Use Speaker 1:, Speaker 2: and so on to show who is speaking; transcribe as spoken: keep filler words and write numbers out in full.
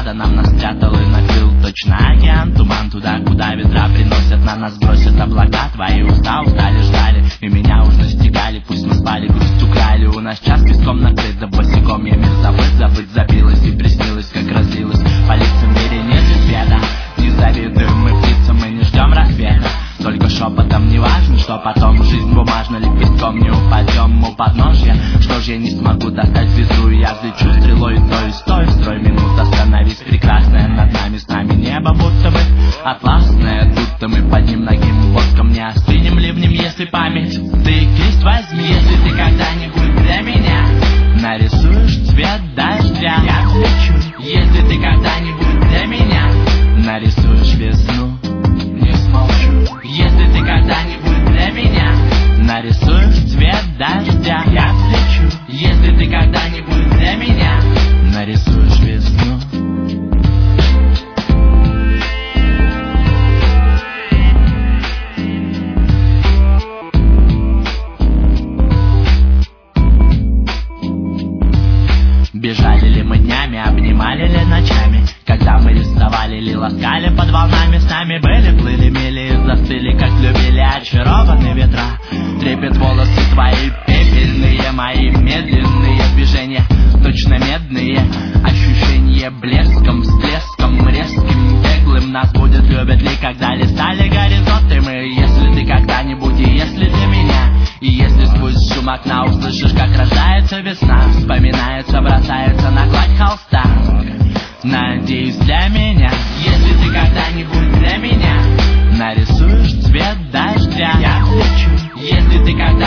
Speaker 1: заката нам нас спрятал и накрыл точно океан. Туман туда, куда ветра приносят, на нас бросят облака. Твои уста устали, ждали, и меня уж настигали. Пусть мы спали, грусть украли, у нас час песком накрыт. Да босиком я мир забыть, забыть забилась и приснилась, как разлилась. По лицам в мире нет света, не завидуем мы птицам, мы не ждем рассвета. Только шепотом, не важно, что потом. Жизнь бумажна, лепестком не упадем у подножья. Что ж я не смогу достать звезду, и я взлечу стрелой. Стой, стой, строй, минут, остановись. Прекрасная над нами, с нами небо будто бы атласное. Тут-то мы под ним ногим воском не остынем ливнем, если память. Ты кисть возьми, если ты когда-нибудь для меня нарисуешь цвет дождя, я взлечу. Если ты когда-нибудь для меня нарисуешь весну, не смолчу. Если ты когда-нибудь для меня нарисуешь цвет дождя, я взлечу. Если ты когда-нибудь для меня нарисуешь весну. Бежали ли мы днями, обнимали ли ночами, когда мы рисовали или ласкали под волнами. С нами были, плыли, мели и застыли, как любили очарованные ветра. Трепет волосы твои, пепельные мои, медленные движения, точно медные ощущения. Блеском, всплеском, резким, беглым нас будет любят ли, когда листали горизонты мы. Если ты когда-нибудь, и если для меня, и если сквозь шум окна услышишь, как рождается весна, вспоминается, бросается на гладь холста. Надеюсь, для меня, если ты когда-нибудь для меня нарисуешь цвет дождя, я взлечу. Если ты когда